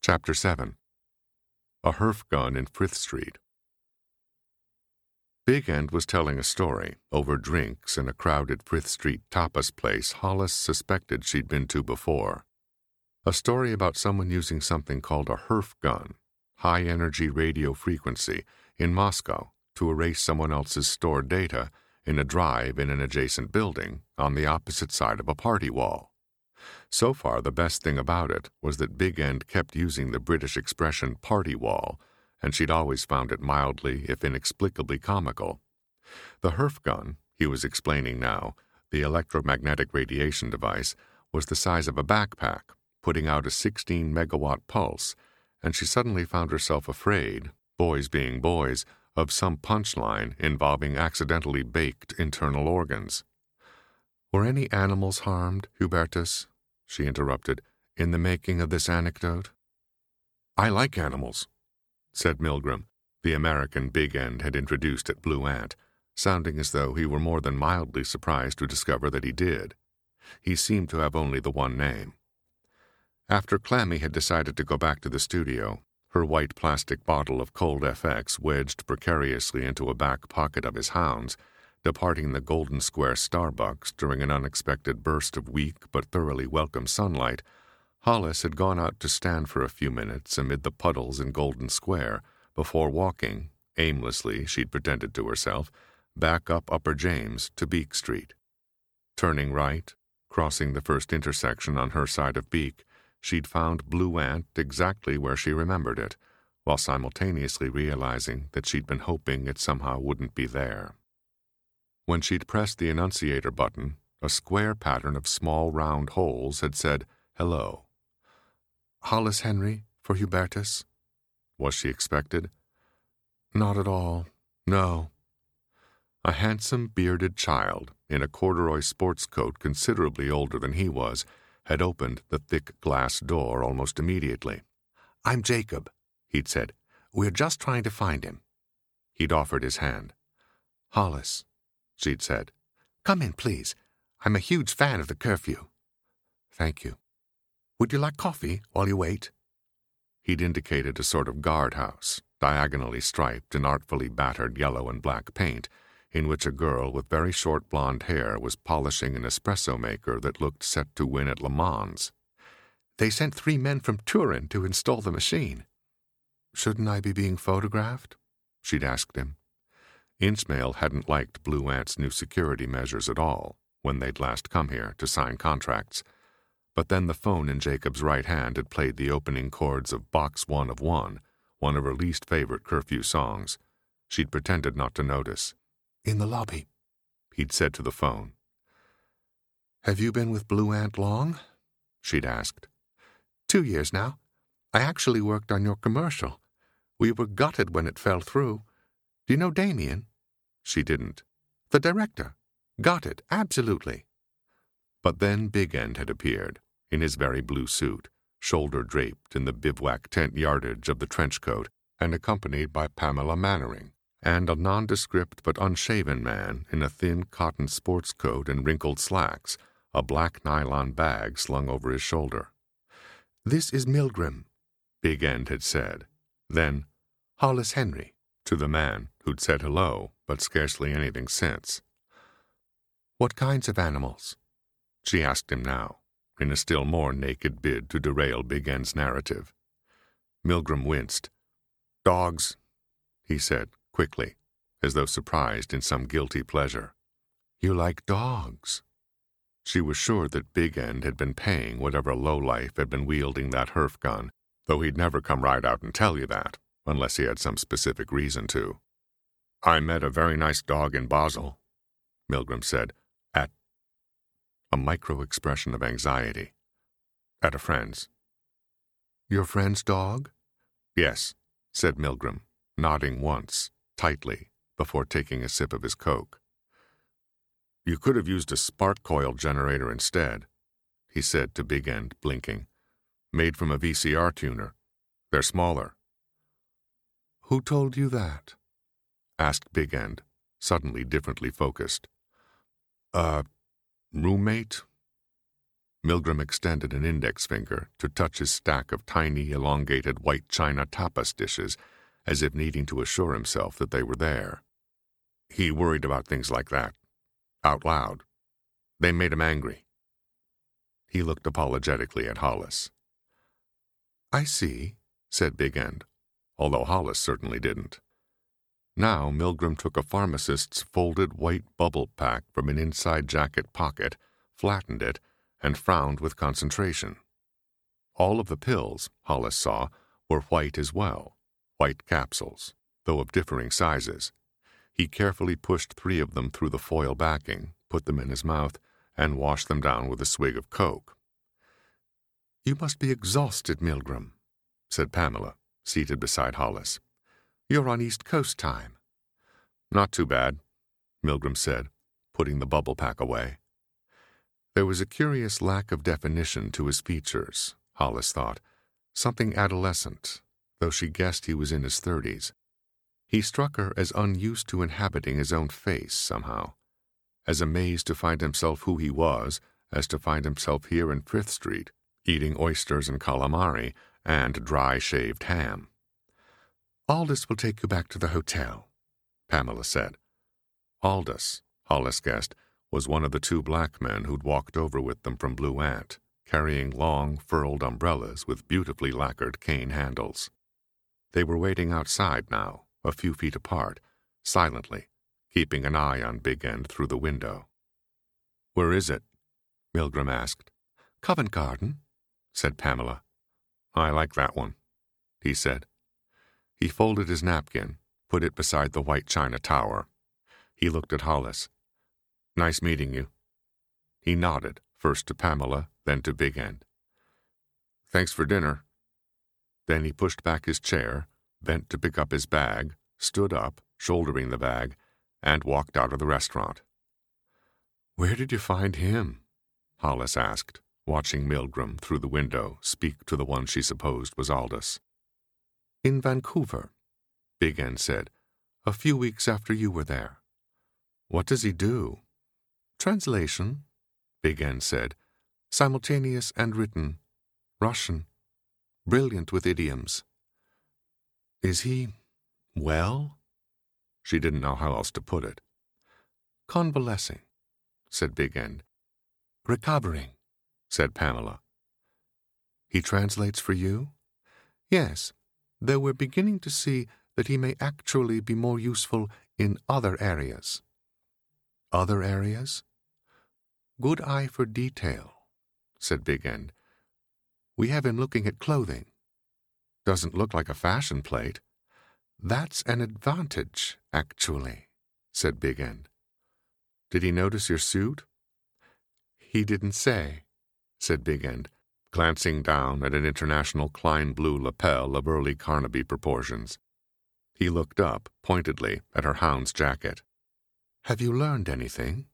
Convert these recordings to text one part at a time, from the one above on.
Chapter 7. A Herf Gun in Frith Street. Big End was telling a story, over drinks in a crowded Frith Street tapas place Hollis suspected she'd been to before. A story about someone using something called a Herf Gun, high-energy radio frequency, in Moscow to erase someone else's stored data in a drive in an adjacent building on the opposite side of a party wall. So far, the best thing about it was that Big End kept using the British expression party wall, and she'd always found it mildly, if inexplicably, comical. The Herf Gun, he was explaining now, the electromagnetic radiation device, was the size of a backpack, putting out a 16-megawatt pulse, and she suddenly found herself afraid, boys being boys, of some punchline involving accidentally baked internal organs. "Were any animals harmed, Hubertus?" she interrupted, "in the making of this anecdote?" "I like animals," said Milgram, the American Big End had introduced at Blue Ant, sounding as though he were more than mildly surprised to discover that he did. He seemed to have only the one name. After Clammy had decided to go back to the studio, her white plastic bottle of Cold FX wedged precariously into a back pocket of his hound's, departing the Golden Square Starbucks during an unexpected burst of weak but thoroughly welcome sunlight, Hollis had gone out to stand for a few minutes amid the puddles in Golden Square before walking, aimlessly she'd pretended to herself, back up Upper James to Beak Street. Turning right, crossing the first intersection on her side of Beak, she'd found Blue Ant exactly where she remembered it, while simultaneously realizing that she'd been hoping it somehow wouldn't be there. When she'd pressed the annunciator button, a square pattern of small round holes had said, "Hello." "Hollis Henry, for Hubertus?" Was she expected? Not at all. No. A handsome, bearded child, in a corduroy sports coat considerably older than he was, had opened the thick glass door almost immediately. "I'm Jacob," he'd said. "We're just trying to find him." He'd offered his hand. "Hollis," she'd said. "Come in, please. I'm a huge fan of the curfew." "Thank you. Would you like coffee while you wait?" He'd indicated a sort of guardhouse, diagonally striped in artfully battered yellow and black paint, in which a girl with very short blonde hair was polishing an espresso maker that looked set to win at Le Mans. "They sent 3 men from Turin to install the machine." "Shouldn't I be being photographed?" she'd asked him. Inchmail hadn't liked Blue Ant's new security measures at all when they'd last come here to sign contracts. But then the phone in Jacob's right hand had played the opening chords of Box 1 of 1, one of her least favorite curfew songs. She'd pretended not to notice. "In the lobby," he'd said to the phone. "Have you been with Blue Ant long?" she'd asked. 2 years now. I actually worked on your commercial. We were gutted when it fell through. Do you know Damien?" She didn't. "The director. Gutted, absolutely." But then Big End had appeared, in his very blue suit, shoulder-draped in the bivouac tent yardage of the trench coat, and accompanied by Pamela Mannering, and a nondescript but unshaven man in a thin cotton sports coat and wrinkled slacks, a black nylon bag slung over his shoulder. "This is Milgram," Big End had said. Then, "Hollis Henry," to the man who'd said hello, but scarcely anything since. "What kinds of animals?" she asked him now, in a still more naked bid to derail Big End's narrative. Milgram winced. "Dogs," he said, quickly, as though surprised in some guilty pleasure. "You like dogs?" She was sure that Big End had been paying whatever lowlife had been wielding that Herf gun, though he'd never come right out and tell you that, unless he had some specific reason to. "I met a very nice dog in Basel," Milgram said, "at—" a micro-expression of anxiety. "At a friend's." "Your friend's dog?" "Yes," said Milgram, nodding once, tightly, before taking a sip of his Coke. "You could have used a spark coil generator instead," he said to Big End, blinking. "Made from a VCR tuner. They're smaller." "Who told you that?" asked Big End, suddenly differently focused. Roommate?" Milgram extended an index finger to touch his stack of tiny, elongated white china tapas dishes, as if needing to assure himself that they were there. He worried about things like that, out loud. They made him angry. He looked apologetically at Hollis. "I see," said Big End, although Hollis certainly didn't. Now Milgram took a pharmacist's folded white bubble pack from an inside jacket pocket, flattened it, and frowned with concentration. All of the pills, Hollis saw, were white as well, white capsules, though of differing sizes. He carefully pushed 3 of them through the foil backing, put them in his mouth, and washed them down with a swig of Coke. "You must be exhausted, Milgram," said Pamela, seated beside Hollis. "You're on East Coast time." "Not too bad," Milgram said, putting the bubble pack away. There was a curious lack of definition to his features, Hollis thought, something adolescent, though she guessed he was in his 30s. He struck her as unused to inhabiting his own face somehow, as amazed to find himself who he was as to find himself here in Frith Street, eating oysters and calamari and dry-shaved ham. "Aldous will take you back to the hotel," Pamela said. Aldous, Hollis guessed, was one of the 2 black men who'd walked over with them from Blue Ant, carrying long, furled umbrellas with beautifully lacquered cane handles. They were waiting outside now, a few feet apart, silently, keeping an eye on Big End through the window. "Where is it?" Milgram asked. "Covent Garden," said Pamela. "I like that one," he said. He folded his napkin, put it beside the white china tower. He looked at Hollis. "Nice meeting you." He nodded, first to Pamela, then to Big End. "Thanks for dinner." Then he pushed back his chair, bent to pick up his bag, stood up, shouldering the bag, and walked out of the restaurant. "Where did you find him?" Hollis asked, watching Milgram through the window speak to the one she supposed was Aldous. "In Vancouver," Big End said, "a few weeks after you were there." "What does he do?" "Translation," Big End said, "simultaneous and written. Russian. Brilliant with idioms." "Is he well?" She didn't know how else to put it. "Convalescing," said Big End. "Recovering," said Pamela. "He translates for you?" "Yes, though we're beginning to see that he may actually be more useful in other areas." "Other areas?" "Good eye for detail," said Big End. "We have him looking at clothing. Doesn't look like a fashion plate." "That's an advantage, actually," said Big End. "Did he notice your suit?" "He didn't say," said Big End, glancing down at an international Klein blue lapel of early Carnaby proportions. He looked up, pointedly, at her hound's jacket. "Have you learned anything?"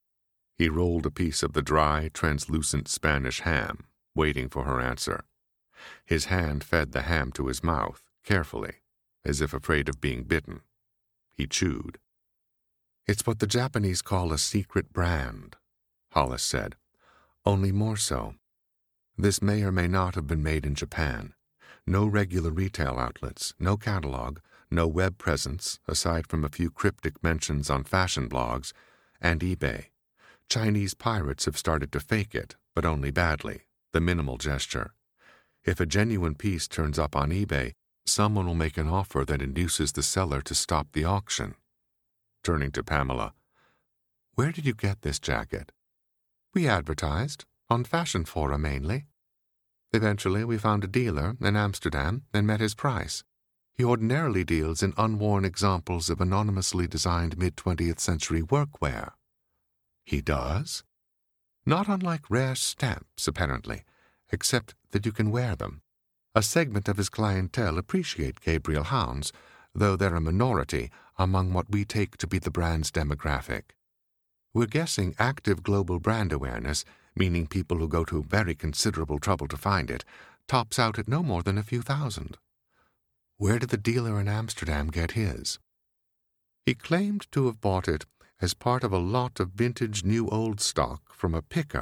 He rolled a piece of the dry, translucent Spanish ham, waiting for her answer. His hand fed the ham to his mouth, carefully, as if afraid of being bitten. He chewed. "It's what the Japanese call a secret brand," Hollis said, "only more so. This may or may not have been made in Japan. No regular retail outlets, no catalog, no web presence, aside from a few cryptic mentions on fashion blogs, and eBay. Chinese pirates have started to fake it, but only badly, the minimal gesture. If a genuine piece turns up on eBay, someone will make an offer that induces the seller to stop the auction." Turning to Pamela, "Where did you get this jacket?" "We advertised, on Fashion Fora mainly. Eventually we found a dealer in Amsterdam and met his price. He ordinarily deals in unworn examples of anonymously designed mid-20th century workwear." "He does?" "Not unlike rare stamps, apparently, except that you can wear them. A segment of his clientele appreciate Gabriel hounds, though they're a minority among what we take to be the brand's demographic. We're guessing active global brand awareness, meaning people who go to very considerable trouble to find it, tops out at no more than a few thousand." "Where did the dealer in Amsterdam get his?" "He claimed to have bought it as part of a lot of vintage new old stock from a picker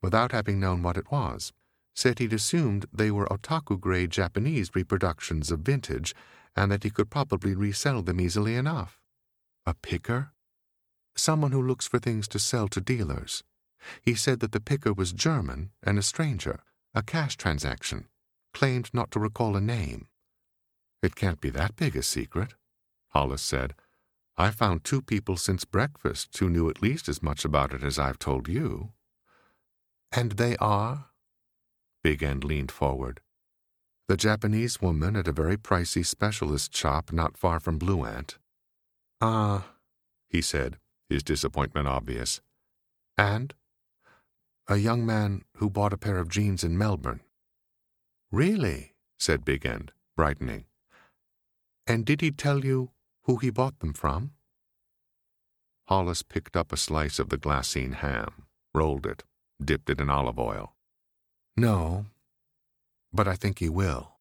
without having known what it was. Said he'd assumed they were otaku-grade Japanese reproductions of vintage, and that he could probably resell them easily enough. A picker? Someone who looks for things to sell to dealers. He said that the picker was German and a stranger, a cash transaction. Claimed not to recall a name. It can't be that big a secret, Hollis said. I found 2 people since breakfast who knew at least as much about it as I've told you. And they are? Big End leaned forward. The Japanese woman at a very pricey specialist shop not far from Blue Ant. Ah, he said, his disappointment obvious. And? A young man who bought a pair of jeans in Melbourne. Really? Said Big End, brightening. And did he tell you who he bought them from? Hollis picked up a slice of the glassine ham, rolled it, dipped it in olive oil. No, but I think he will.